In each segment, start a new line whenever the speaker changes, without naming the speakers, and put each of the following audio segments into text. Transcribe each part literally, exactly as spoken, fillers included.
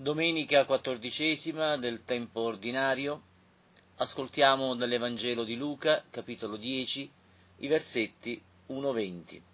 Domenica quattordicesima del tempo ordinario. Ascoltiamo dall'Evangelo di Luca, capitolo dieci, i versetti uno venti.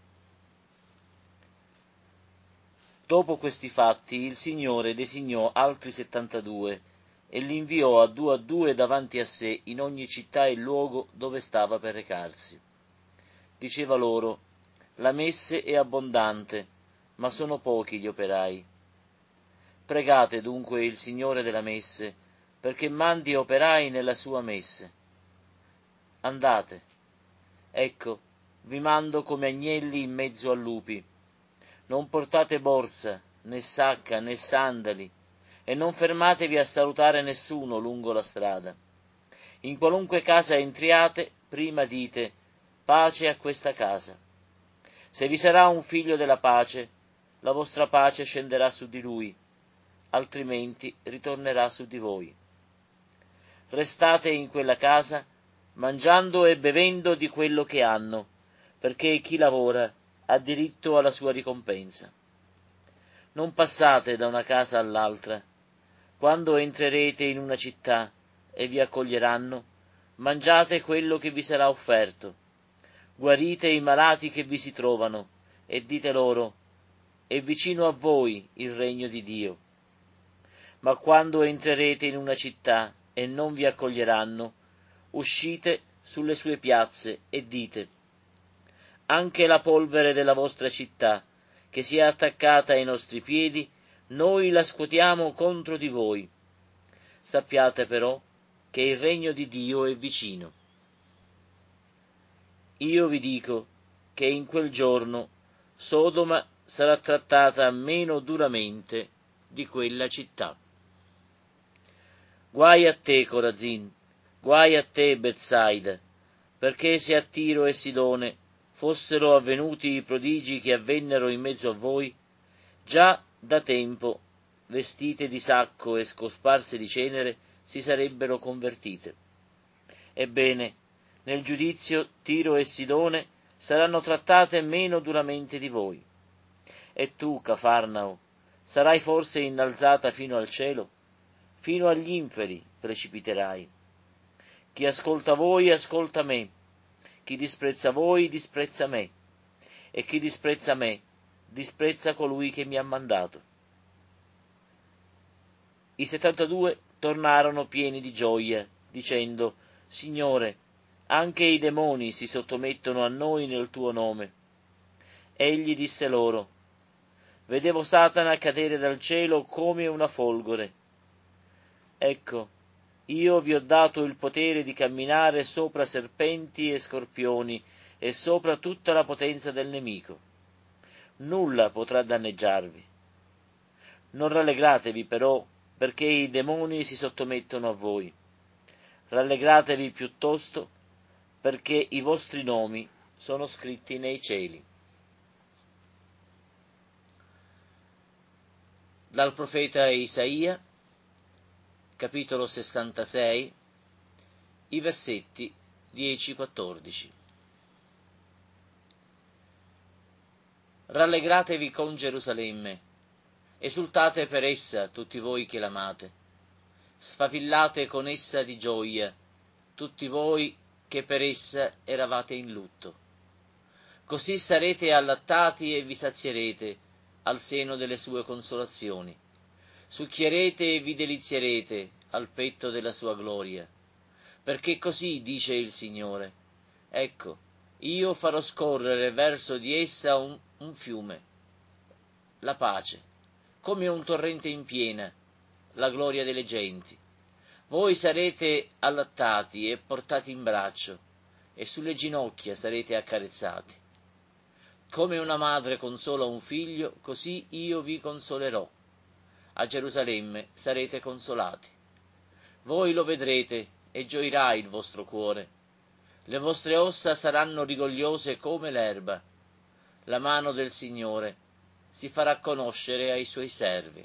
Dopo questi fatti il Signore designò altri settantadue e li inviò a due a due davanti a sé in ogni città e luogo dove stava per recarsi. Diceva loro: la messe è abbondante, ma sono pochi gli operai. Pregate dunque il Signore della messe, perché mandi operai nella sua messe. Andate, ecco, vi mando come agnelli in mezzo a lupi. Non portate borsa, né sacca, né sandali, e non fermatevi a salutare nessuno lungo la strada. In qualunque casa entriate, prima dite: pace a questa casa. Se vi sarà un figlio della pace, la vostra pace scenderà su di lui, altrimenti ritornerà su di voi. Restate in quella casa, mangiando e bevendo di quello che hanno, perché chi lavora ha diritto alla sua ricompensa. Non passate da una casa all'altra. Quando entrerete in una città e vi accoglieranno, mangiate quello che vi sarà offerto. Guarite i malati che vi si trovano e dite loro: è vicino a voi il regno di Dio. Ma quando entrerete in una città e non vi accoglieranno, uscite sulle sue piazze e dite: anche la polvere della vostra città, che si è attaccata ai nostri piedi, noi la scuotiamo contro di voi. Sappiate però che il regno di Dio è vicino. Io vi dico che in quel giorno Sodoma sarà trattata meno duramente di quella città. Guai a te, Corazin, guai a te, Betsaida, perché se a Tiro e Sidone fossero avvenuti i prodigi che avvennero in mezzo a voi, già da tempo, vestite di sacco e scosparse di cenere, si sarebbero convertite. Ebbene, nel giudizio Tiro e Sidone saranno trattate meno duramente di voi. E tu, Cafarnao, sarai forse innalzata fino al cielo? Fino agli inferi precipiterai. Chi ascolta voi ascolta me, chi disprezza voi disprezza me, e chi disprezza me disprezza colui che mi ha mandato. I settantadue tornarono pieni di gioia, dicendo: Signore, anche i demoni si sottomettono a noi nel tuo nome. Egli disse loro: vedevo Satana cadere dal cielo come una folgore. Ecco, io vi ho dato il potere di camminare sopra serpenti e scorpioni e sopra tutta la potenza del nemico. Nulla potrà danneggiarvi. Non rallegratevi però perché i demoni si sottomettono a voi. Rallegratevi piuttosto perché i vostri nomi sono scritti nei cieli. Dal profeta Isaia, capitolo sessantasei, i versetti dieci quattordici. Rallegratevi con Gerusalemme, esultate per essa tutti voi che l'amate, sfavillate con essa di gioia tutti voi che per essa eravate in lutto. Così sarete allattati e vi sazierete al seno delle sue consolazioni. Succhierete e vi delizierete al petto della sua gloria. Perché così dice il Signore: ecco, io farò scorrere verso di essa un, un fiume, la pace, come un torrente in piena, la gloria delle genti. Voi sarete allattati e portati in braccio, e sulle ginocchia sarete accarezzati. Come una madre consola un figlio, così io vi consolerò. A Gerusalemme sarete consolati. Voi lo vedrete e gioirà il vostro cuore. Le vostre ossa saranno rigogliose come l'erba. La mano del Signore si farà conoscere ai suoi servi.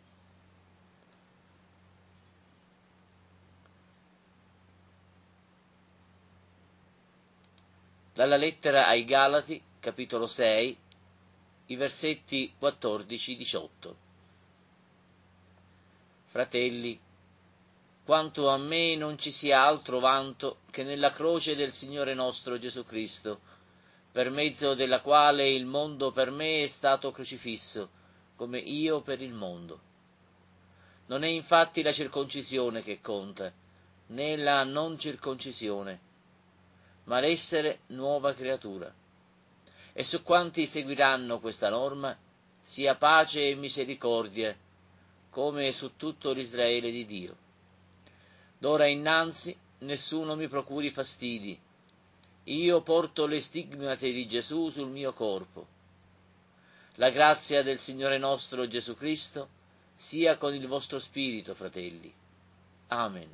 Dalla lettera ai Galati, capitolo sei, i versetti quattordici diciotto. fratelli, quanto a me non ci sia altro vanto che nella croce del Signore nostro Gesù Cristo, per mezzo della quale il mondo per me è stato crocifisso, come io per il mondo. Non è infatti la circoncisione che conta, né la non circoncisione, ma l'essere nuova creatura. E su quanti seguiranno questa norma sia pace e misericordia, come su tutto l'Israele di Dio. D'ora innanzi nessuno mi procuri fastidi, io porto le stigmate di Gesù sul mio corpo. La grazia del Signore nostro Gesù Cristo sia con il vostro spirito, fratelli. Amen.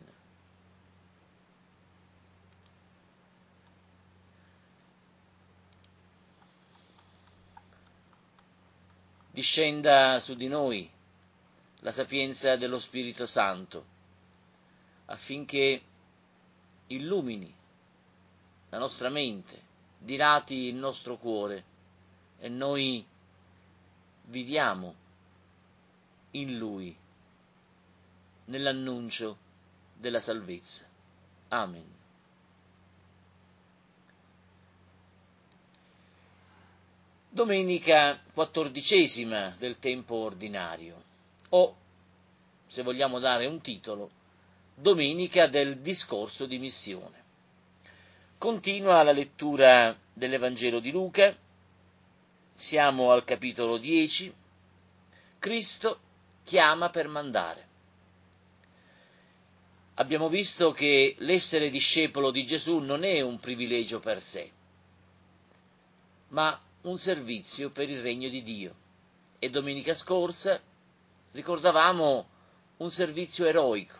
Discenda su di noi la sapienza dello Spirito Santo, affinché illumini la nostra mente, dilati il nostro cuore e noi viviamo in Lui, nell'annuncio della salvezza. Amen. Domenica quattordicesima del tempo ordinario, o, se vogliamo dare un titolo, Domenica del discorso di missione. Continua la lettura dell'Evangelo di Luca, siamo al capitolo dieci, Cristo chiama per mandare. Abbiamo visto che l'essere discepolo di Gesù non è un privilegio per sé, ma un servizio per il regno di Dio. E domenica scorsa ricordavamo un servizio eroico.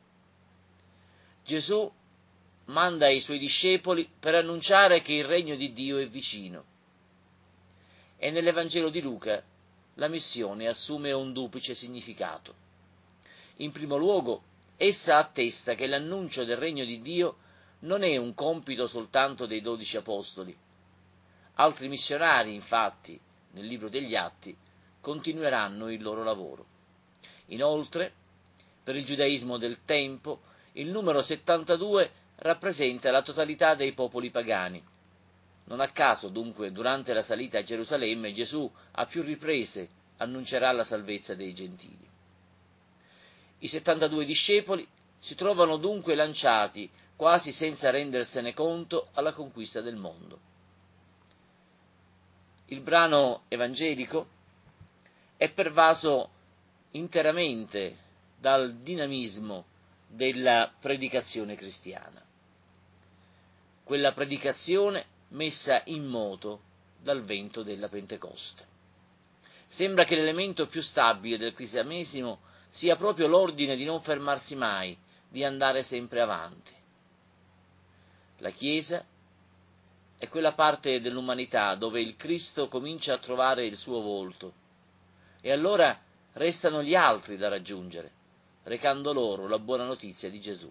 Gesù manda i suoi discepoli per annunciare che il regno di Dio è vicino. E nell'Evangelo di Luca la missione assume un duplice significato. In primo luogo, essa attesta che l'annuncio del regno di Dio non è un compito soltanto dei dodici apostoli. Altri missionari, infatti, nel libro degli Atti, continueranno il loro lavoro. Inoltre, per il giudaismo del tempo, il numero settantadue rappresenta la totalità dei popoli pagani. Non a caso, dunque, durante la salita a Gerusalemme, Gesù a più riprese annuncerà la salvezza dei gentili. I settantadue discepoli si trovano dunque lanciati, quasi senza rendersene conto, alla conquista del mondo. Il brano evangelico è pervaso interamente dal dinamismo della predicazione cristiana, quella predicazione messa in moto dal vento della Pentecoste. Sembra che l'elemento più stabile del cristianesimo sia proprio l'ordine di non fermarsi mai, di andare sempre avanti. La Chiesa è quella parte dell'umanità dove il Cristo comincia a trovare il suo volto, e allora restano gli altri da raggiungere, recando loro la buona notizia di Gesù.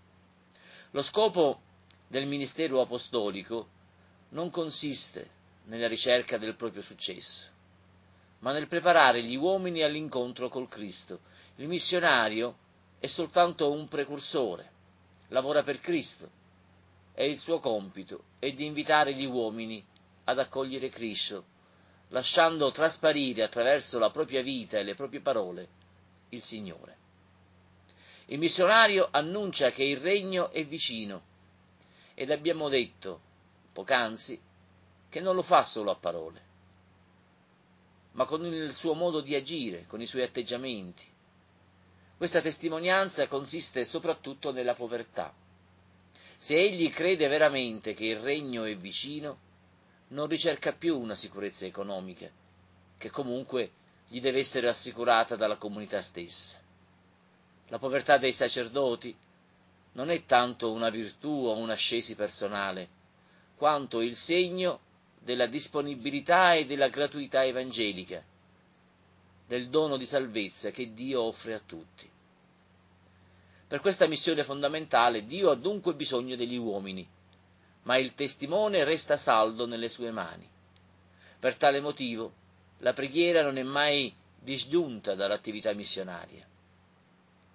Lo scopo del ministero apostolico non consiste nella ricerca del proprio successo, ma nel preparare gli uomini all'incontro col Cristo. Il missionario è soltanto un precursore, lavora per Cristo, e il suo compito è di invitare gli uomini ad accogliere Cristo, lasciando trasparire attraverso la propria vita e le proprie parole il Signore. Il missionario annuncia che il regno è vicino, ed abbiamo detto poc'anzi che non lo fa solo a parole, ma con il suo modo di agire, con i suoi atteggiamenti. Questa testimonianza consiste soprattutto nella povertà. Se egli crede veramente che il regno è vicino, non ricerca più una sicurezza economica, che comunque gli deve essere assicurata dalla comunità stessa. La povertà dei sacerdoti non è tanto una virtù o un'ascesi personale, quanto il segno della disponibilità e della gratuità evangelica, del dono di salvezza che Dio offre a tutti. Per questa missione fondamentale Dio ha dunque bisogno degli uomini, ma il testimone resta saldo nelle sue mani. Per tale motivo la preghiera non è mai disgiunta dall'attività missionaria.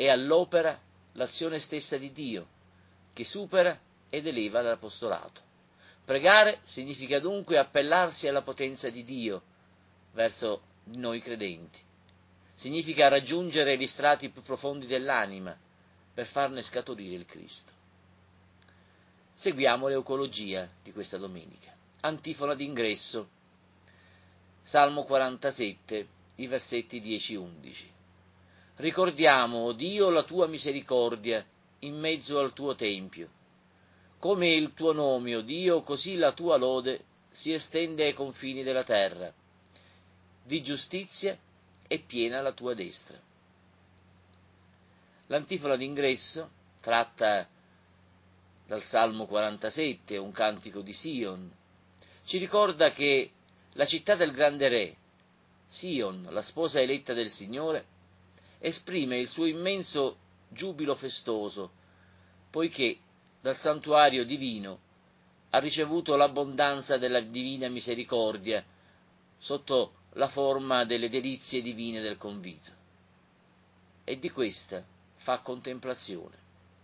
è all'opera l'azione stessa di Dio, che supera ed eleva l'apostolato. Pregare significa dunque appellarsi alla potenza di Dio verso noi credenti. Significa raggiungere gli strati più profondi dell'anima per farne scaturire il Cristo. Seguiamo l'eucologia di questa domenica. Antifona d'ingresso, Salmo quarantasette, i versetti dieci undici. Ricordiamo, o Dio, la tua misericordia in mezzo al tuo tempio. Come il tuo nome, o Dio, così la tua lode si estende ai confini della terra. Di giustizia è piena la tua destra. L'antifona d'ingresso, tratta dal Salmo quarantasette, un cantico di Sion, ci ricorda che la città del grande re, Sion, la sposa eletta del Signore, esprime il suo immenso giubilo festoso, poiché dal santuario divino ha ricevuto l'abbondanza della divina misericordia sotto la forma delle delizie divine del convito, e di questa fa contemplazione.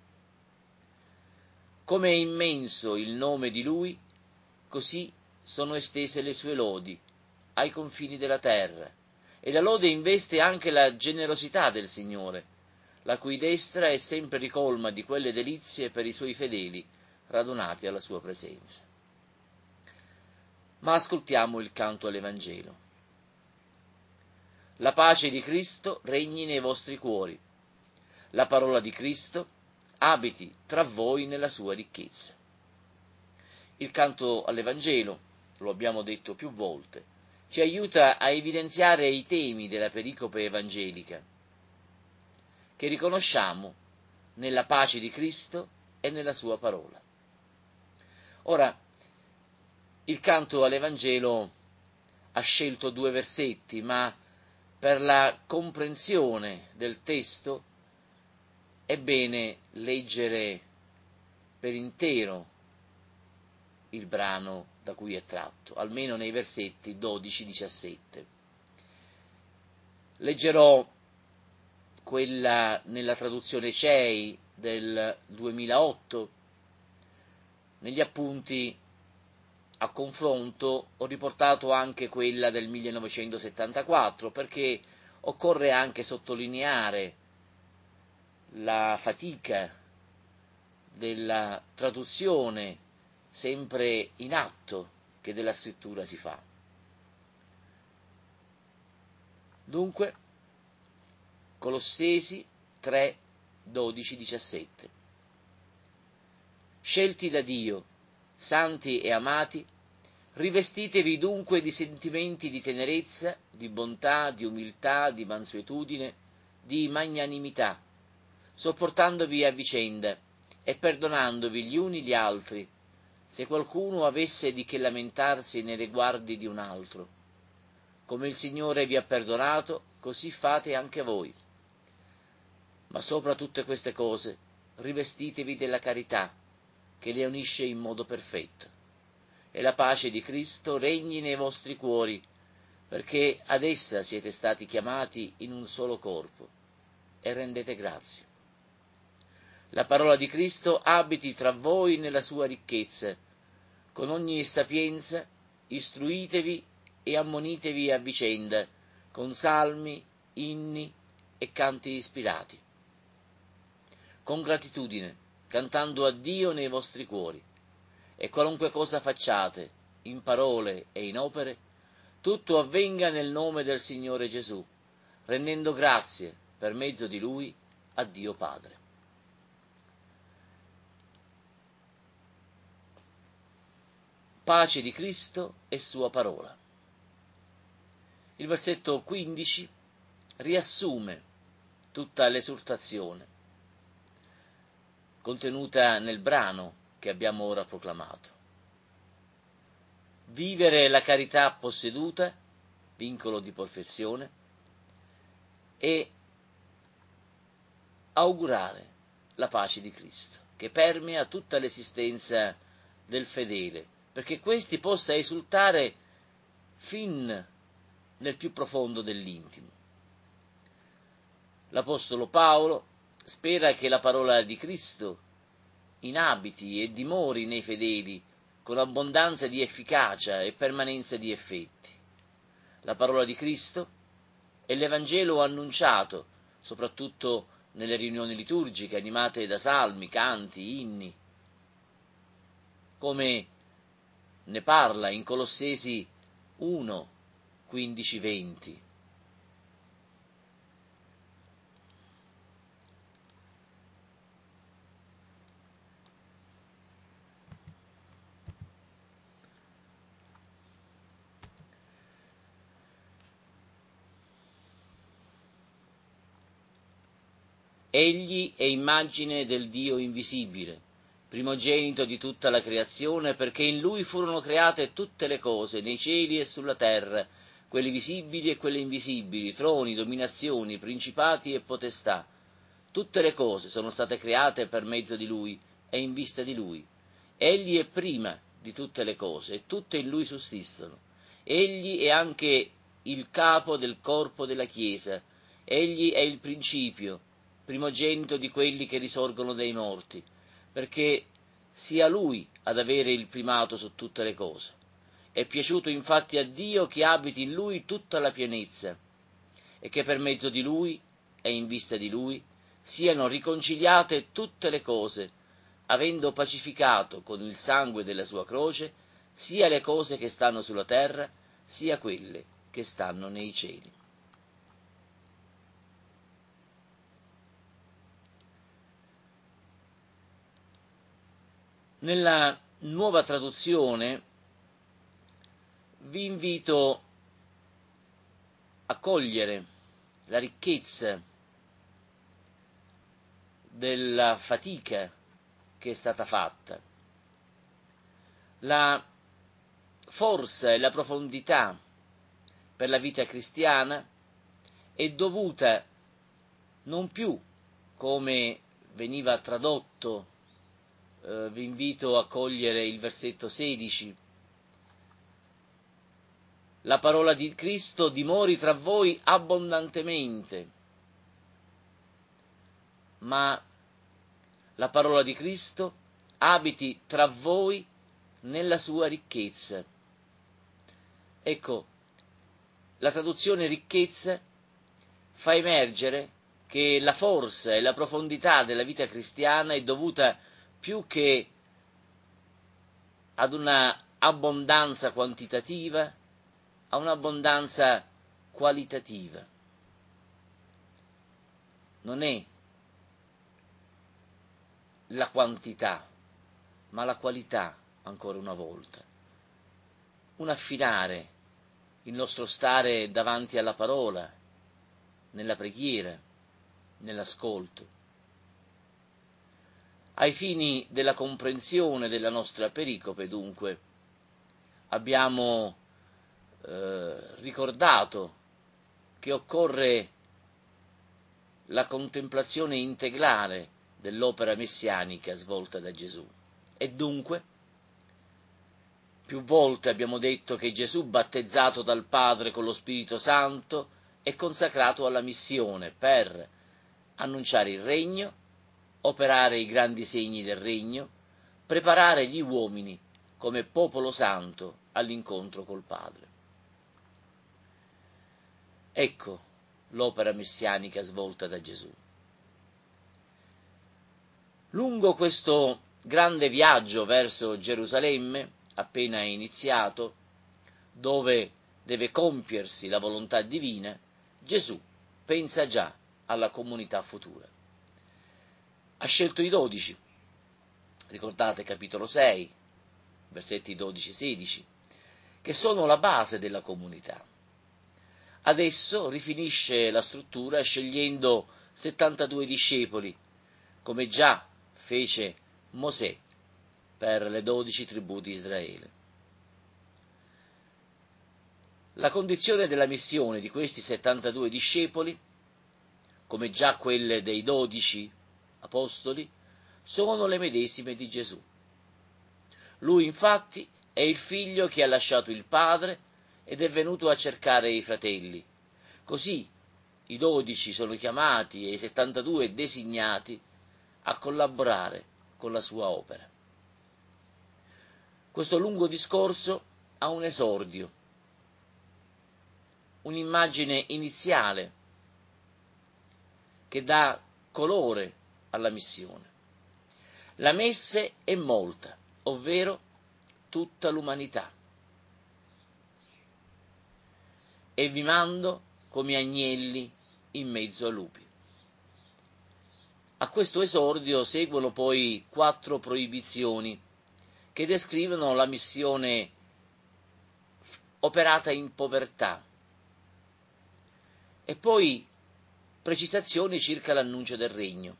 Come è immenso il nome di Lui, così sono estese le sue lodi ai confini della terra, e la lode investe anche la generosità del Signore, la cui destra è sempre ricolma di quelle delizie per i suoi fedeli radunati alla sua presenza. Ma ascoltiamo il canto all'Evangelo. La pace di Cristo regni nei vostri cuori. La parola di Cristo abiti tra voi nella sua ricchezza. Il canto all'Evangelo, lo abbiamo detto più volte, ci aiuta a evidenziare i temi della pericope evangelica, che riconosciamo nella pace di Cristo e nella sua parola. Ora, il canto all'Evangelo ha scelto due versetti, ma per la comprensione del testo è bene leggere per intero il brano da cui è tratto, almeno nei versetti dodici diciassette. Leggerò quella nella traduzione C E I del duemilaotto. Negli appunti a confronto ho riportato anche quella del millenovecentosettantaquattro, perché occorre anche sottolineare la fatica della traduzione sempre in atto che della scrittura si fa. Dunque, Colossesi tre, dodici, diciassette. Scelti da Dio, santi e amati, rivestitevi dunque di sentimenti di tenerezza, di bontà, di umiltà, di mansuetudine, di magnanimità, sopportandovi a vicenda e perdonandovi gli uni gli altri, se qualcuno avesse di che lamentarsi nei riguardi di un altro. Come il Signore vi ha perdonato, così fate anche voi. Ma sopra tutte queste cose rivestitevi della carità, che le unisce in modo perfetto, e la pace di Cristo regni nei vostri cuori, perché ad essa siete stati chiamati in un solo corpo, e rendete grazie. La parola di Cristo abiti tra voi nella sua ricchezza, con ogni sapienza istruitevi e ammonitevi a vicenda, con salmi, inni e canti ispirati, con gratitudine, cantando a Dio nei vostri cuori, e qualunque cosa facciate, in parole e in opere, tutto avvenga nel nome del Signore Gesù, rendendo grazie per mezzo di Lui a Dio Padre. Pace di Cristo e sua parola. Il versetto quindici riassume tutta l'esortazione contenuta nel brano che abbiamo ora proclamato. Vivere la carità posseduta, vincolo di perfezione, e augurare la pace di Cristo, che permea tutta l'esistenza del fedele, perché questi possa esultare fin nel più profondo dell'intimo. L'Apostolo Paolo spera che la parola di Cristo inabiti e dimori nei fedeli con abbondanza di efficacia e permanenza di effetti. La parola di Cristo è l'Evangelo annunciato, soprattutto nelle riunioni liturgiche animate da salmi, canti, inni, come ne parla in Colossesi uno, quindici venti. Egli è immagine del Dio invisibile, primogenito di tutta la creazione, perché in Lui furono create tutte le cose, nei cieli e sulla terra, quelle visibili e quelle invisibili, troni, dominazioni, principati e potestà. Tutte le cose sono state create per mezzo di Lui e in vista di Lui. Egli è prima di tutte le cose e tutte in Lui sussistono. Egli è anche il capo del corpo della Chiesa. Egli è il principio, primogenito di quelli che risorgono dai morti, perché sia Lui ad avere il primato su tutte le cose. È piaciuto infatti a Dio che abiti in Lui tutta la pienezza, e che per mezzo di Lui e in vista di Lui siano riconciliate tutte le cose, avendo pacificato con il sangue della sua croce sia le cose che stanno sulla terra, sia quelle che stanno nei cieli. Nella nuova traduzione vi invito a cogliere la ricchezza della fatica che è stata fatta, la forza e la profondità per la vita cristiana è dovuta non più, come veniva tradotto, eh, vi invito a cogliere il versetto sedici, la parola di Cristo dimori tra voi abbondantemente, ma la parola di Cristo abiti tra voi nella sua ricchezza. Ecco, la traduzione ricchezza fa emergere che la forza e la profondità della vita cristiana è dovuta più che ad una abbondanza quantitativa, a un'abbondanza qualitativa. Non è la quantità, ma la qualità, ancora una volta. Un affinare il nostro stare davanti alla parola, nella preghiera, nell'ascolto. Ai fini della comprensione della nostra pericope, dunque, abbiamo eh, ricordato che occorre la contemplazione integrale dell'opera messianica svolta da Gesù. E dunque, più volte abbiamo detto che Gesù, battezzato dal Padre con lo Spirito Santo, è consacrato alla missione per annunciare il regno, operare i grandi segni del regno, preparare gli uomini come popolo santo all'incontro col Padre. Ecco l'opera messianica svolta da Gesù. Lungo questo grande viaggio verso Gerusalemme, appena iniziato, dove deve compiersi la volontà divina, Gesù pensa già alla comunità futura. Ha scelto i dodici, ricordate capitolo sei, versetti dodici sedici, che sono la base della comunità. Adesso rifinisce la struttura scegliendo settantadue discepoli, come già fece Mosè per le dodici tribù di Israele. La condizione della missione di questi settantadue discepoli, come già quelle dei dodici apostoli, sono le medesime di Gesù. Lui infatti è il figlio che ha lasciato il padre ed è venuto a cercare i fratelli. Così i dodici sono chiamati e i settantadue designati a collaborare con la sua opera. Questo lungo discorso ha un esordio, un'immagine iniziale che dà colore alla missione. La messe è molta, ovvero tutta l'umanità. E vi mando come agnelli in mezzo a lupi. A questo esordio seguono poi quattro proibizioni che descrivono la missione operata in povertà e poi precisazioni circa l'annuncio del regno.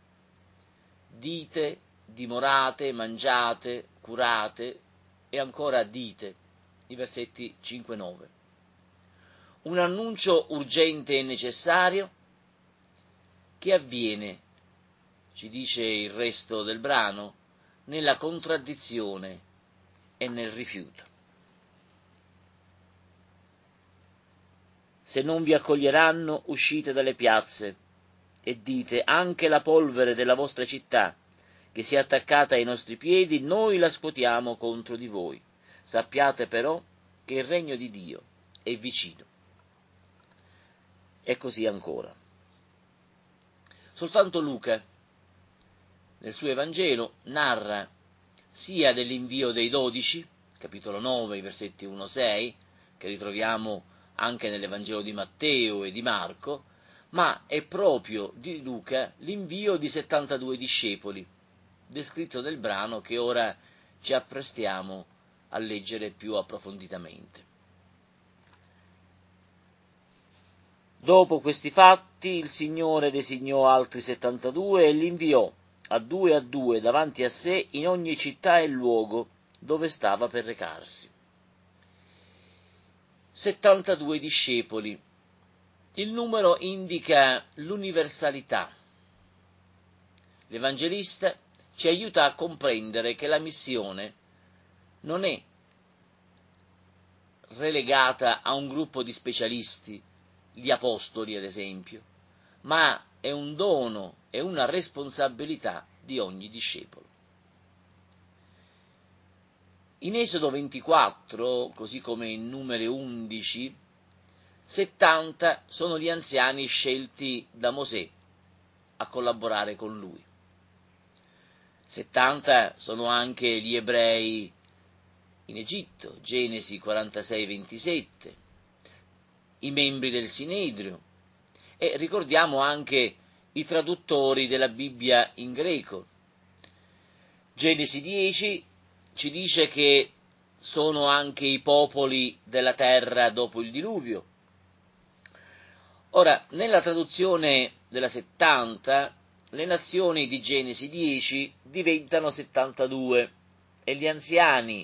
Dite, dimorate, mangiate, curate e ancora dite, i versetti cinque nove. Un annuncio urgente e necessario che avviene, ci dice il resto del brano, nella contraddizione e nel rifiuto. Se non vi accoglieranno, uscite dalle piazze e dite: anche la polvere della vostra città, che si è attaccata ai nostri piedi, noi la scuotiamo contro di voi. Sappiate però che il regno di Dio è vicino. E così ancora. Soltanto Luca, nel suo Evangelo, narra sia dell'invio dei dodici, capitolo nove, i versetti uno sei, che ritroviamo anche nell'Evangelo di Matteo e di Marco, ma è proprio di Luca l'invio di settantadue discepoli, descritto nel brano che ora ci apprestiamo a leggere più approfonditamente. Dopo questi fatti il Signore designò altri settantadue e li inviò a due a due davanti a sé in ogni città e luogo dove stava per recarsi. settantadue discepoli. Il numero indica l'universalità. L'Evangelista ci aiuta a comprendere che la missione non è relegata a un gruppo di specialisti, gli apostoli ad esempio, ma è un dono, è una responsabilità di ogni discepolo. In Esodo ventiquattro, così come in Numeri undici, settanta sono gli anziani scelti da Mosè a collaborare con lui. settanta sono anche gli ebrei in Egitto, Genesi quarantasei ventisette, i membri del Sinedrio, e ricordiamo anche i traduttori della Bibbia in greco. Genesi dieci ci dice che sono anche i popoli della terra dopo il diluvio. Ora, nella traduzione della settanta, le nazioni di Genesi dieci diventano settantadue e gli anziani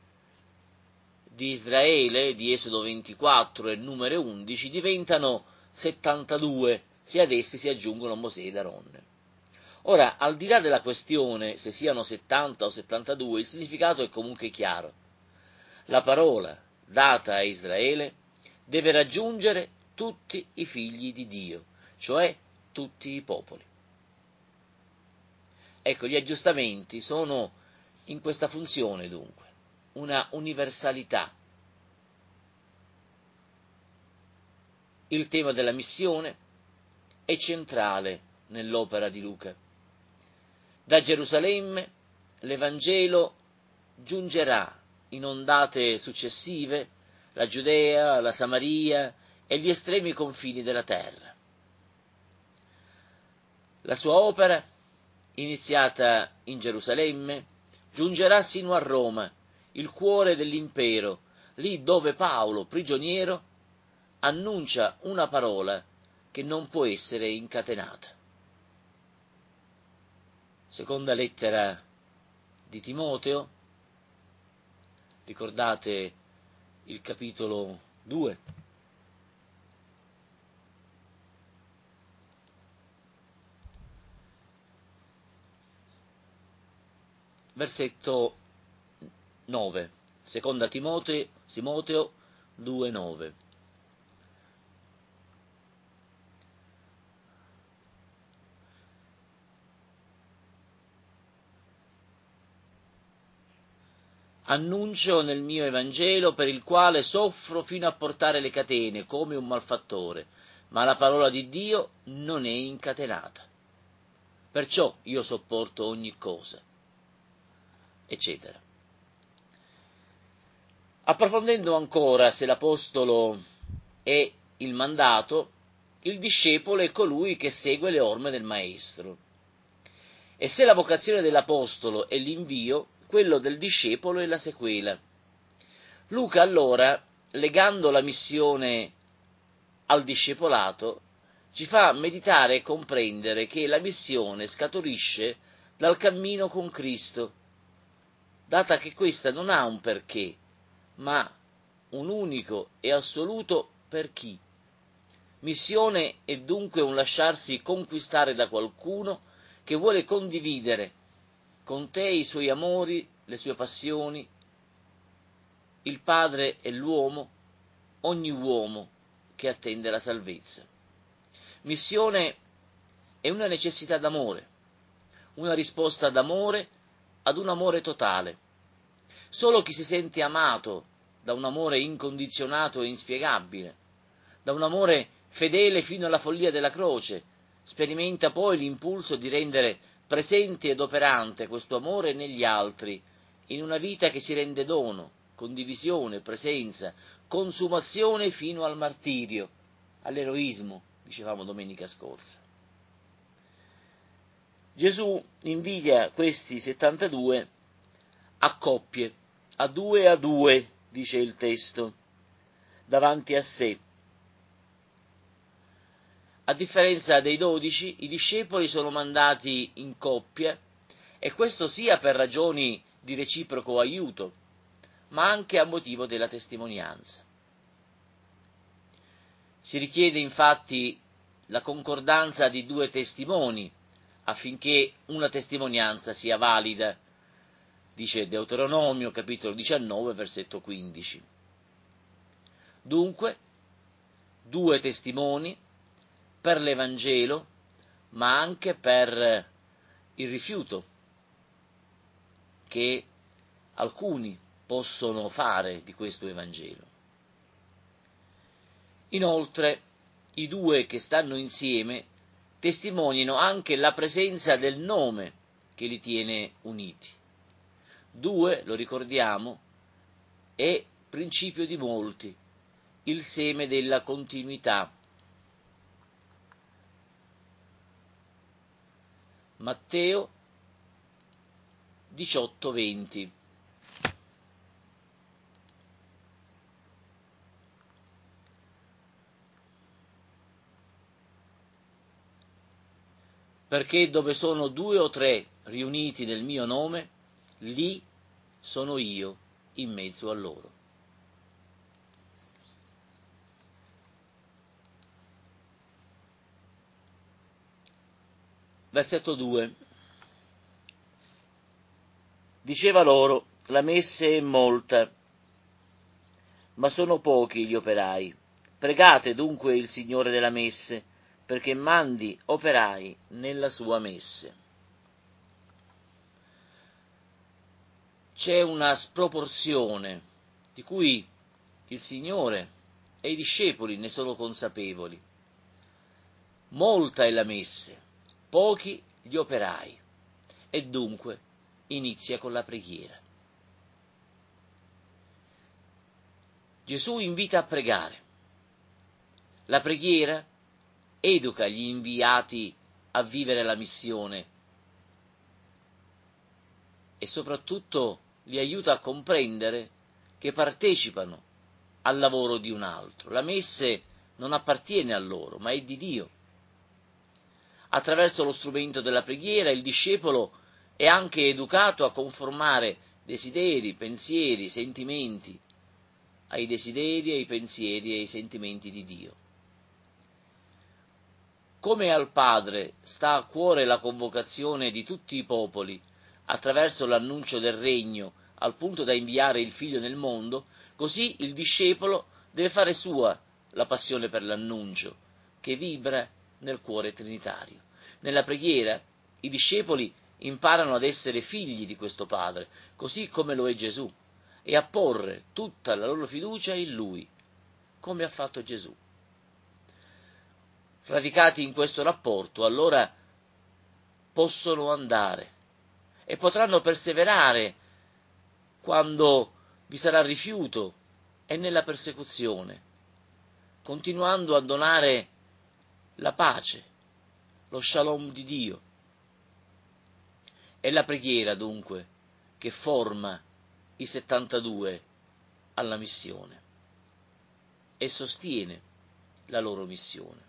di Israele, di Esodo ventiquattro e Numeri undici, diventano settantadue, se ad essi si aggiungono Mosè ed Aronne. Ora, al di là della questione se siano settanta o settantadue, il significato è comunque chiaro. La parola data a Israele deve raggiungere tutti i figli di Dio, cioè tutti i popoli. Ecco, gli aggiustamenti sono in questa funzione dunque, una universalità. Il tema della missione è centrale nell'opera di Luca. Da Gerusalemme l'Evangelo giungerà in ondate successive la Giudea, la Samaria e gli estremi confini della terra. La sua opera, iniziata in Gerusalemme, giungerà sino a Roma, il cuore dell'impero, lì dove Paolo, prigioniero, annuncia una parola che non può essere incatenata. Seconda lettera di Timoteo, ricordate il capitolo due. Versetto nove, seconda Timoteo, Timoteo due nove. annuncio nel mio Evangelo, per il quale soffro fino a portare le catene come un malfattore, ma la parola di Dio non è incatenata. Perciò io sopporto ogni cosa, eccetera. Approfondendo ancora se l'apostolo è il mandato, il discepolo è colui che segue le orme del maestro. E se la vocazione dell'apostolo è l'invio, quello del discepolo è la sequela. Luca allora, legando la missione al discepolato, ci fa meditare e comprendere che la missione scaturisce dal cammino con Cristo, data che questa non ha un perché, ma un unico e assoluto per chi. Missione è dunque un lasciarsi conquistare da qualcuno che vuole condividere con te i suoi amori, le sue passioni, il Padre e l'uomo, ogni uomo che attende la salvezza. Missione è una necessità d'amore, una risposta d'amore ad un amore totale. Solo chi si sente amato da un amore incondizionato e inspiegabile, da un amore fedele fino alla follia della croce, sperimenta poi l'impulso di rendere presente ed operante questo amore negli altri, in una vita che si rende dono, condivisione, presenza, consumazione fino al martirio, all'eroismo, dicevamo domenica scorsa. Gesù invita questi settantadue a coppie, a due a due, dice il testo, davanti a sé. A differenza dei dodici, i discepoli sono mandati in coppia, e questo sia per ragioni di reciproco aiuto, ma anche a motivo della testimonianza. Si richiede infatti la concordanza di due testimoni affinché una testimonianza sia valida, dice Deuteronomio capitolo diciannove versetto quindici. Dunque, due testimoni per l'Evangelo, ma anche per il rifiuto che alcuni possono fare di questo Evangelo. Inoltre, i due che stanno insieme testimoniano anche la presenza del nome che li tiene uniti. Due, lo ricordiamo, è principio di molti, il seme della continuità. Matteo diciotto venti. Perché dove sono due o tre riuniti nel mio nome, lì sono io in mezzo a loro. Versetto due. Diceva loro, la messe è molta, ma sono pochi gli operai. Pregate dunque il Signore della messe, perché mandi operai nella sua messe. C'è una sproporzione di cui il Signore e i discepoli ne sono consapevoli. Molta è la messe, pochi gli operai, e dunque inizia con la preghiera. Gesù invita a pregare. La preghiera educa gli inviati a vivere la missione e soprattutto li aiuta a comprendere che partecipano al lavoro di un altro. La messe non appartiene a loro, ma è di Dio. Attraverso lo strumento della preghiera il discepolo è anche educato a conformare desideri, pensieri, sentimenti ai desideri, ai pensieri e ai sentimenti di Dio. Come al Padre sta a cuore la convocazione di tutti i popoli attraverso l'annuncio del regno al punto da inviare il Figlio nel mondo, così il discepolo deve fare sua la passione per l'annuncio, che vibra nel cuore trinitario. Nella preghiera i discepoli imparano ad essere figli di questo Padre, così come lo è Gesù. e a porre tutta la loro fiducia in Lui, come ha fatto Gesù. Radicati in questo rapporto, allora possono andare e potranno perseverare quando vi sarà rifiuto e nella persecuzione, continuando a donare la pace, lo shalom di Dio. È la preghiera, dunque, che forma i settantadue alla missione e sostiene la loro missione.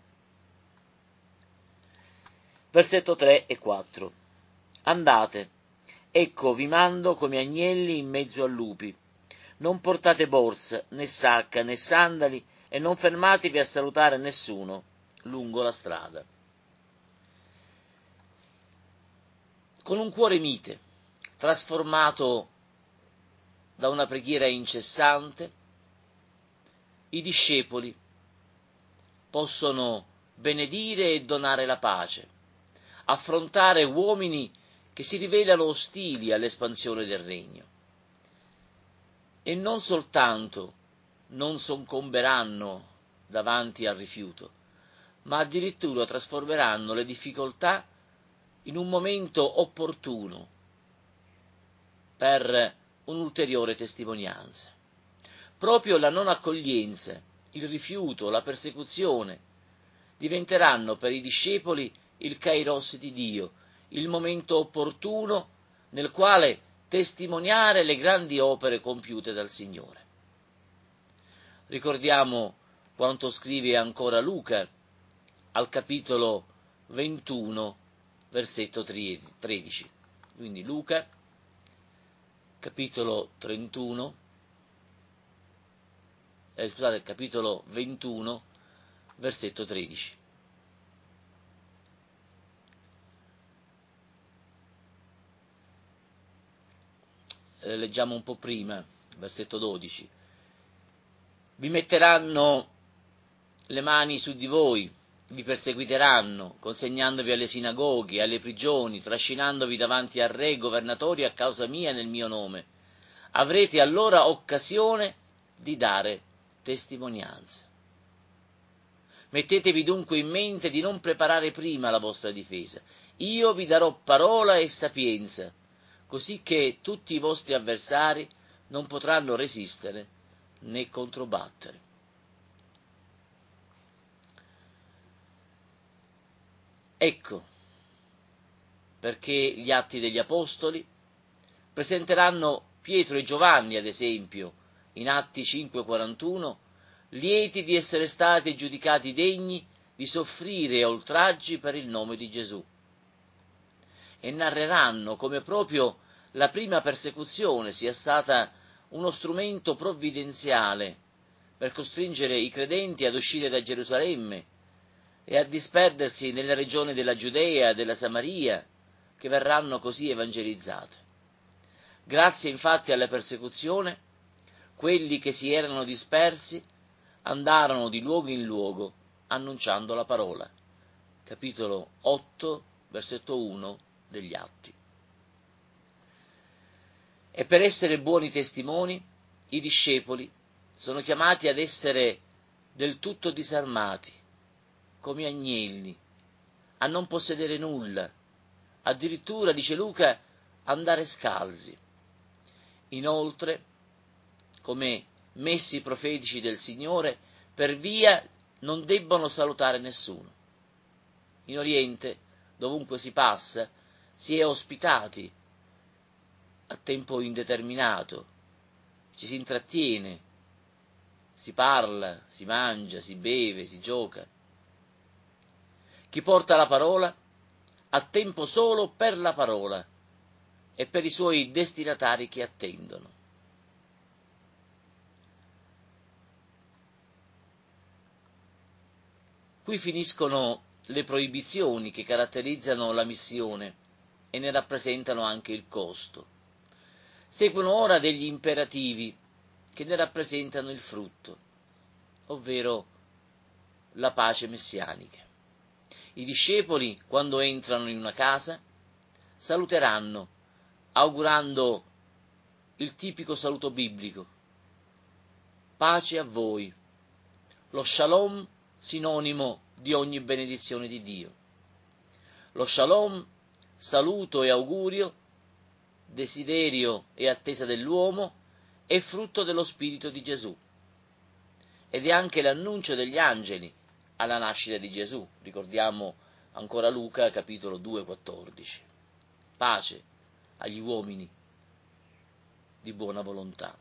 Versetto tre e quattro. Andate, ecco vi mando come agnelli in mezzo a lupi. Non portate borsa, né sacca, né sandali, e non fermatevi a salutare nessuno lungo la strada. Con un cuore mite, trasformato da una preghiera incessante, i discepoli possono benedire e donare la pace, affrontare uomini che si rivelano ostili all'espansione del regno. E non soltanto non soccomberanno davanti al rifiuto, ma addirittura trasformeranno le difficoltà in un momento opportuno per un'ulteriore testimonianza. Proprio la non accoglienza, il rifiuto, la persecuzione diventeranno per i discepoli il kairos di Dio, il momento opportuno nel quale testimoniare le grandi opere compiute dal Signore. Ricordiamo quanto scrive ancora Luca al capitolo ventuno, versetto tredici. Quindi Luca, capitolo trentuno, eh, scusate, capitolo ventuno, versetto tredici. Eh, leggiamo un po' prima, versetto dodici. Vi metteranno le mani su di voi, vi perseguiteranno, consegnandovi alle sinagoghe, alle prigioni, trascinandovi davanti a re, governatori a causa mia nel mio nome. Avrete allora occasione di dare testimonianza. Mettetevi dunque in mente di non preparare prima la vostra difesa. Io vi darò parola e sapienza, così che tutti i vostri avversari non potranno resistere né controbattere. Ecco perché gli Atti degli Apostoli presenteranno Pietro e Giovanni, ad esempio, in Atti cinque quarantuno, lieti di essere stati giudicati degni di soffrire oltraggi per il nome di Gesù. E narreranno come proprio la prima persecuzione sia stata uno strumento provvidenziale per costringere i credenti ad uscire da Gerusalemme e a disperdersi nelle regioni della Giudea e della Samaria, che verranno così evangelizzate. Grazie infatti alla persecuzione, quelli che si erano dispersi andarono di luogo in luogo annunciando la parola. Capitolo otto, versetto uno degli Atti. E per essere buoni testimoni, i discepoli sono chiamati ad essere del tutto disarmati, come agnelli, a non possedere nulla, addirittura, dice Luca, andare scalzi. Inoltre, come messi profetici del Signore, per via non debbono salutare nessuno. In Oriente, dovunque si passa, si è ospitati a tempo indeterminato, ci si intrattiene, si parla, si mangia, si beve, si gioca. Chi porta la parola ha tempo solo per la parola e per i suoi destinatari che attendono. Qui finiscono le proibizioni che caratterizzano la missione e ne rappresentano anche il costo. Seguono ora degli imperativi che ne rappresentano il frutto, ovvero la pace messianica. I discepoli, quando entrano in una casa, saluteranno, augurando il tipico saluto biblico: pace a voi, lo shalom sinonimo di ogni benedizione di Dio. Lo shalom, saluto e augurio, desiderio e attesa dell'uomo, è frutto dello Spirito di Gesù ed è anche l'annuncio degli angeli alla nascita di Gesù. Ricordiamo ancora Luca capitolo due, quattordici. Pace agli uomini di buona volontà.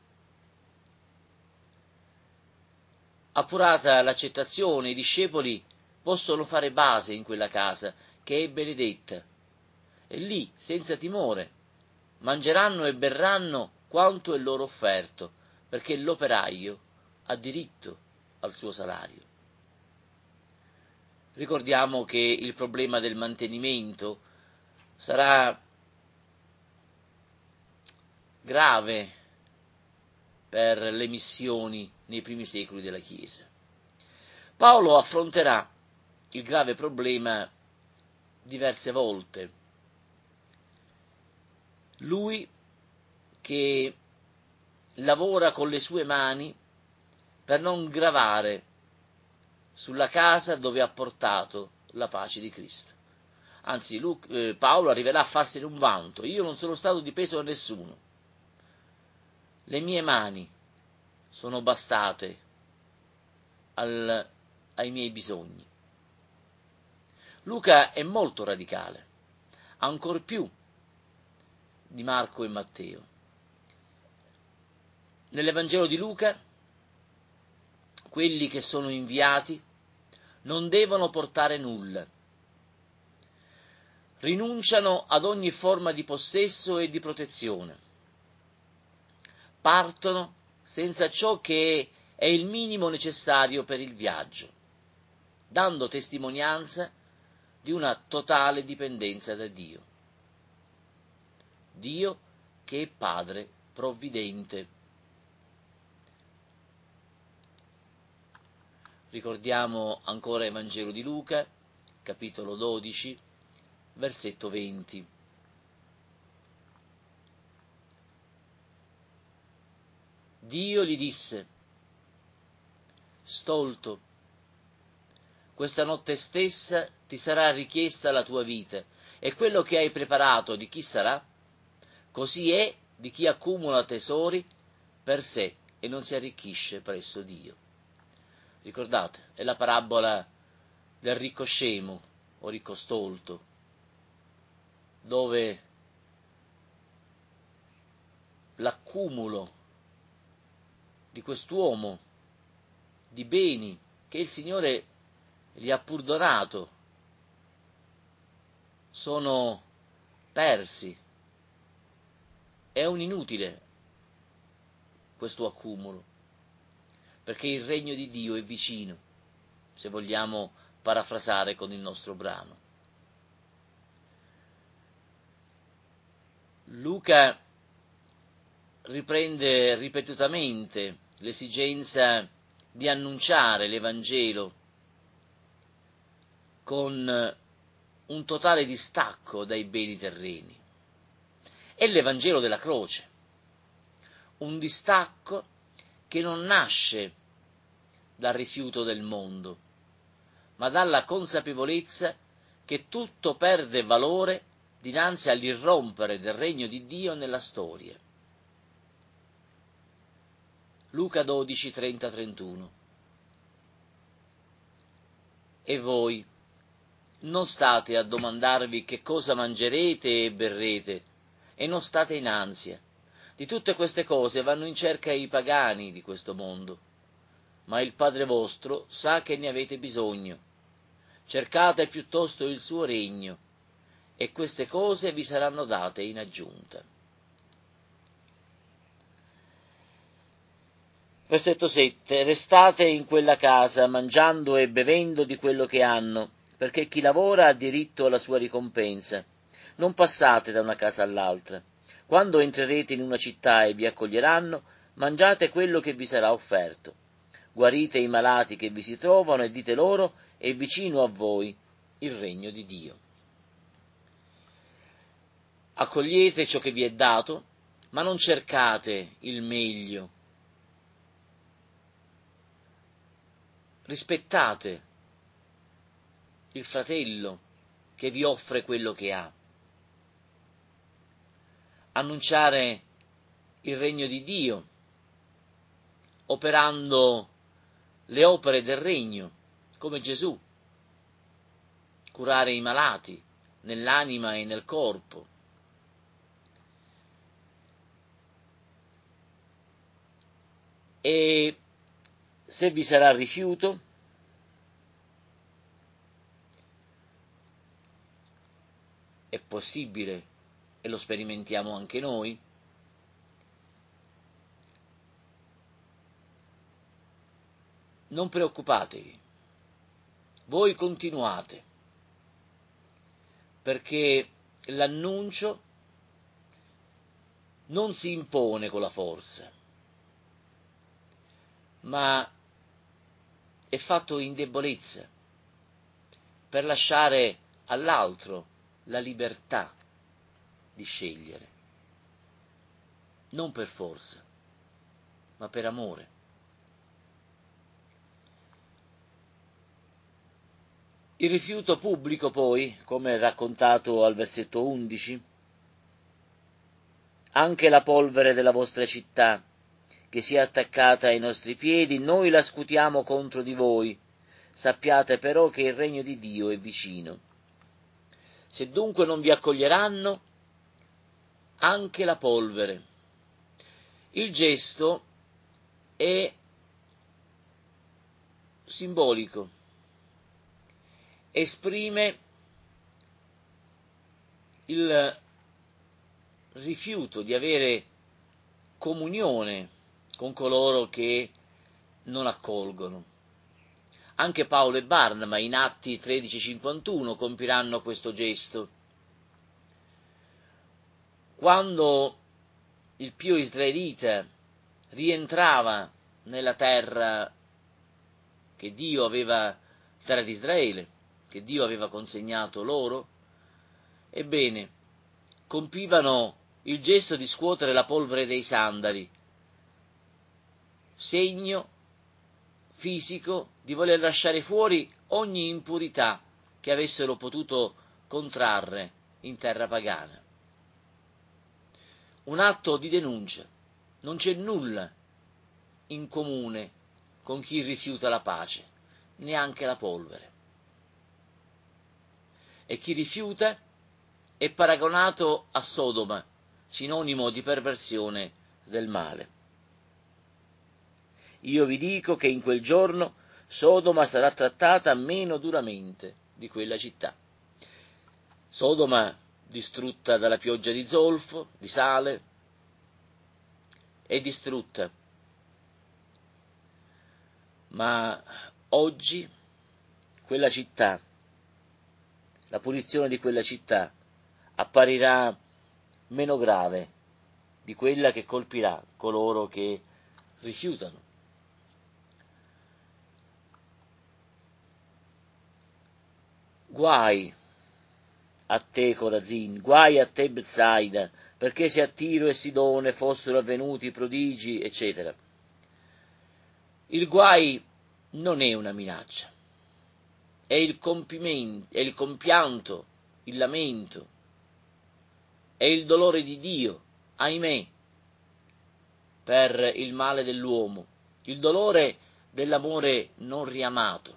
Appurata l'accettazione, i discepoli possono fare base in quella casa che è benedetta, e lì, senza timore, mangeranno e berranno quanto è loro offerto, perché l'operaio ha diritto al suo salario. Ricordiamo che il problema del mantenimento sarà grave per le missioni nei primi secoli della Chiesa. Paolo affronterà il grave problema diverse volte. Lui che lavora con le sue mani per non gravare sulla casa dove ha portato la pace di Cristo. Anzi, lui, eh, Paolo arriverà a farsene un vanto: io non sono stato di peso a nessuno, le mie mani sono bastate al, ai miei bisogni. Luca è molto radicale, ancor più di Marco e Matteo. Nell'Evangelo di Luca, quelli che sono inviati non devono portare nulla, rinunciano ad ogni forma di possesso e di protezione, partono senza ciò che è il minimo necessario per il viaggio, dando testimonianza di una totale dipendenza da Dio. Dio che è Padre provvidente. Ricordiamo ancora il Vangelo di Luca, capitolo dodici, versetto venti. Dio gli disse: stolto, questa notte stessa ti sarà richiesta la tua vita, e quello che hai preparato di chi sarà? Così è di chi accumula tesori per sé e non si arricchisce presso Dio. Ricordate, è la parabola del ricco scemo o ricco stolto, dove l'accumulo di quest'uomo di beni che il Signore gli ha pur donato sono persi. È un inutile questo accumulo, perché il regno di Dio è vicino, se vogliamo parafrasare con il nostro brano. Luca riprende ripetutamente l'esigenza di annunciare l'Evangelo con un totale distacco dai beni terreni. È l'Evangelo della croce, un distacco che non nasce dal rifiuto del mondo, ma dalla consapevolezza che tutto perde valore dinanzi all'irrompere del regno di Dio nella storia. Luca dodici, trenta trentuno. E voi non state a domandarvi che cosa mangerete e berrete, e non state in ansia. Di tutte queste cose vanno in cerca i pagani di questo mondo, ma il Padre vostro sa che ne avete bisogno. Cercate piuttosto il suo regno, e queste cose vi saranno date in aggiunta. Versetto sette. Restate in quella casa, mangiando e bevendo di quello che hanno, perché chi lavora ha diritto alla sua ricompensa. Non passate da una casa all'altra. Quando entrerete in una città e vi accoglieranno, mangiate quello che vi sarà offerto. Guarite i malati che vi si trovano e dite loro: è vicino a voi il regno di Dio. Accogliete ciò che vi è dato, ma non cercate il meglio. Rispettate il fratello che vi offre quello che ha. Annunciare il regno di Dio, operando le opere del regno, come Gesù, curare i malati nell'anima e nel corpo. E se vi sarà rifiuto, è possibile, e lo sperimentiamo anche noi, non preoccupatevi, voi continuate, perché l'annuncio non si impone con la forza, ma è fatto in debolezza, per lasciare all'altro la libertà di scegliere, non per forza, ma per amore. Il rifiuto pubblico poi, come raccontato al versetto undici, anche la polvere della vostra città, che sia attaccata ai nostri piedi, noi la scutiamo contro di voi, sappiate però che il regno di Dio è vicino. Se dunque non vi accoglieranno, anche la polvere. Il gesto è simbolico, esprime il rifiuto di avere comunione con coloro che non accolgono. Anche Paolo e Barnaba in Atti tredici cinquantuno compiranno questo gesto. Quando il pio israelita rientrava nella terra che Dio aveva, terra di Israele, che Dio aveva consegnato loro, ebbene, compivano il gesto di scuotere la polvere dei sandali, segno fisico di voler lasciare fuori ogni impurità che avessero potuto contrarre in terra pagana. Un atto di denuncia. Non c'è nulla in comune con chi rifiuta la pace, neanche la polvere. E chi rifiuta è paragonato a Sodoma, sinonimo di perversione del male. Io vi dico che in quel giorno Sodoma sarà trattata meno duramente di quella città. Sodoma distrutta dalla pioggia di zolfo, di sale, è distrutta. Ma oggi quella città, la punizione di quella città, apparirà meno grave di quella che colpirà coloro che rifiutano. Guai a te, Corazin, guai a te, Betsaida, perché se a Tiro e Sidone fossero avvenuti prodigi, eccetera. Il guai non è una minaccia, è il compimento, è il compianto, il lamento, è il dolore di Dio, ahimè, per il male dell'uomo, il dolore dell'amore non riamato.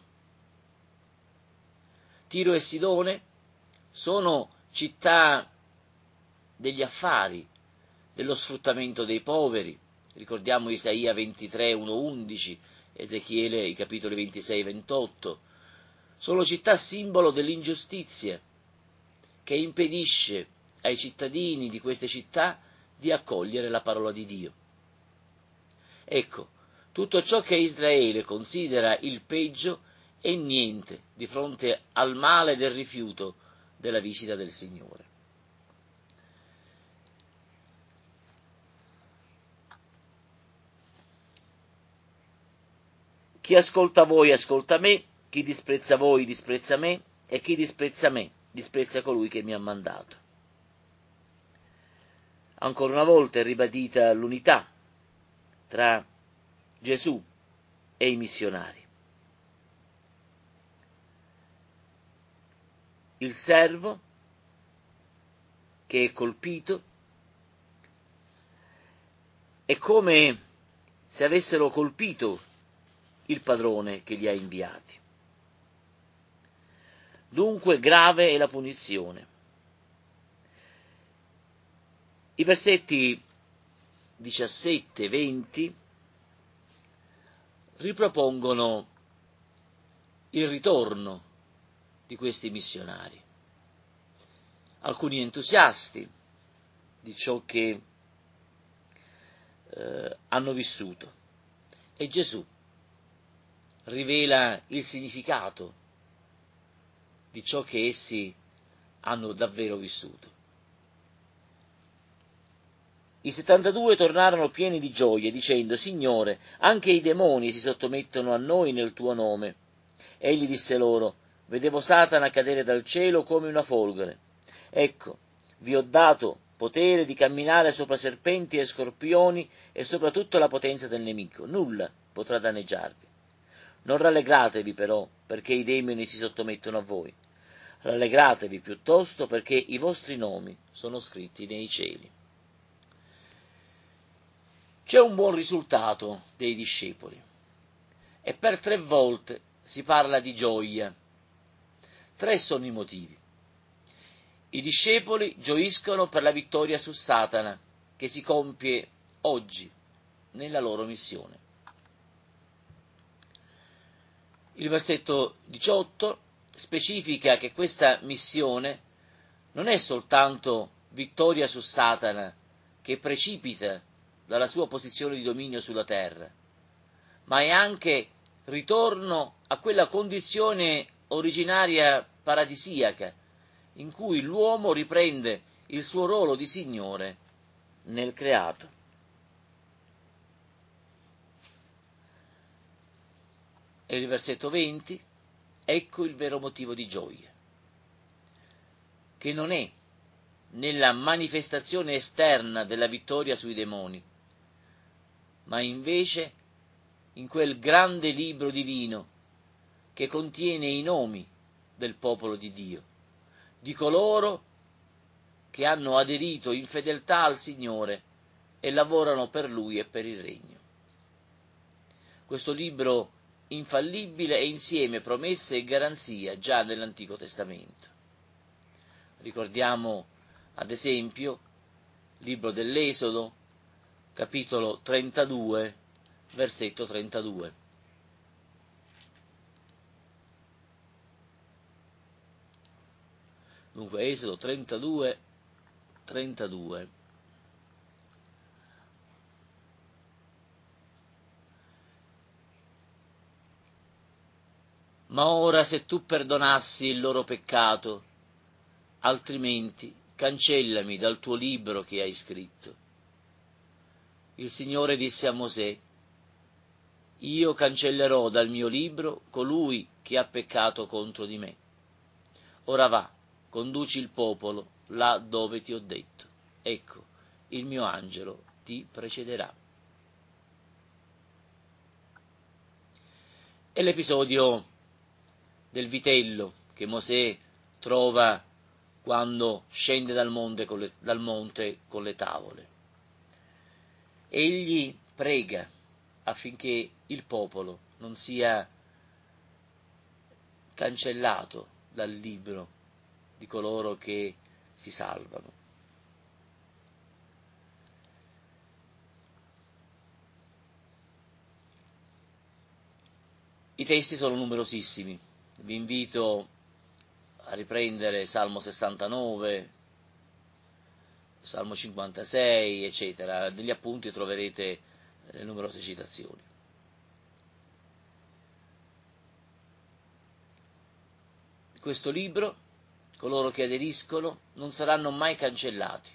Tiro e Sidone sono città degli affari, dello sfruttamento dei poveri. Ricordiamo Isaia ventitré, uno undici, Ezechiele i capitoli ventisei e ventotto. Sono città simbolo dell'ingiustizia che impedisce ai cittadini di queste città di accogliere la parola di Dio. Ecco, tutto ciò che Israele considera il peggio è niente di fronte al male del rifiuto della visita del Signore. Chi ascolta voi ascolta me, chi disprezza voi disprezza me, e chi disprezza me disprezza colui che mi ha mandato. Ancora una volta è ribadita l'unità tra Gesù e i missionari. Il servo che è colpito è come se avessero colpito il padrone che li ha inviati. Dunque grave è la punizione. I versetti diciassette e venti ripropongono il ritorno di questi missionari. Alcuni entusiasti di ciò che eh, hanno vissuto, e Gesù rivela il significato di ciò che essi hanno davvero vissuto. I settantadue tornarono pieni di gioia, dicendo: Signore, anche i demoni si sottomettono a noi nel tuo nome. Egli disse loro: Vedevo Satana cadere dal cielo come una folgore. Ecco, vi ho dato potere di camminare sopra serpenti e scorpioni e sopra tutta la potenza del nemico. Nulla potrà danneggiarvi. Non rallegratevi però perché i demoni si sottomettono a voi. Rallegratevi piuttosto perché i vostri nomi sono scritti nei cieli. C'è un buon risultato dei discepoli e per tre volte si parla di gioia. Tre sono i motivi. I discepoli gioiscono per la vittoria su Satana che si compie oggi nella loro missione. Il versetto diciotto specifica che questa missione non è soltanto vittoria su Satana che precipita dalla sua posizione di dominio sulla terra, ma è anche ritorno a quella condizione originaria paradisiaca in cui l'uomo riprende il suo ruolo di Signore nel creato. E il versetto venti, ecco il vero motivo di gioia, che non è nella manifestazione esterna della vittoria sui demoni, ma invece in quel grande libro divino che contiene i nomi del popolo di Dio, di coloro che hanno aderito in fedeltà al Signore e lavorano per Lui e per il Regno. Questo libro infallibile è insieme promesse e garanzia già nell'Antico Testamento. Ricordiamo, ad esempio, il libro dell'Esodo, capitolo trentadue, versetto trentadue. Dunque, Esodo trentadue, trentadue. Ma ora se tu perdonassi il loro peccato, altrimenti cancellami dal tuo libro che hai scritto. Il Signore disse a Mosè: Io cancellerò dal mio libro colui che ha peccato contro di me. Ora va, conduci il popolo là dove ti ho detto. Ecco, il mio angelo ti precederà. È l'episodio del vitello che Mosè trova quando scende dal monte con le, dal monte con le tavole. Egli prega affinché il popolo non sia cancellato dal libro di coloro che si salvano. I testi sono numerosissimi, vi invito a riprendere Salmo sessantanove, Salmo cinquantasei, eccetera. Negli appunti troverete le numerose citazioni. Questo libro, coloro che aderiscono non saranno mai cancellati.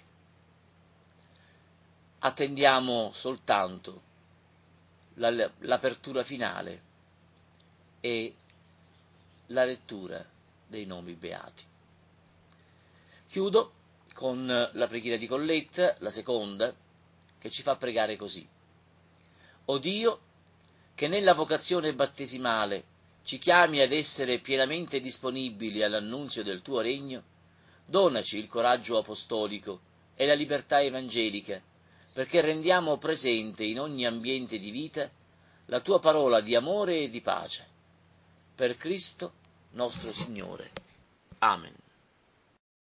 Attendiamo soltanto l'apertura finale e la lettura dei nomi beati. Chiudo con la preghiera di Colletta, la seconda, che ci fa pregare così. O Dio, che nella vocazione battesimale ci chiami ad essere pienamente disponibili all'annunzio del tuo regno, donaci il coraggio apostolico e la libertà evangelica, perché rendiamo presente in ogni ambiente di vita la tua parola di amore e di pace. Per Cristo nostro Signore. Amen.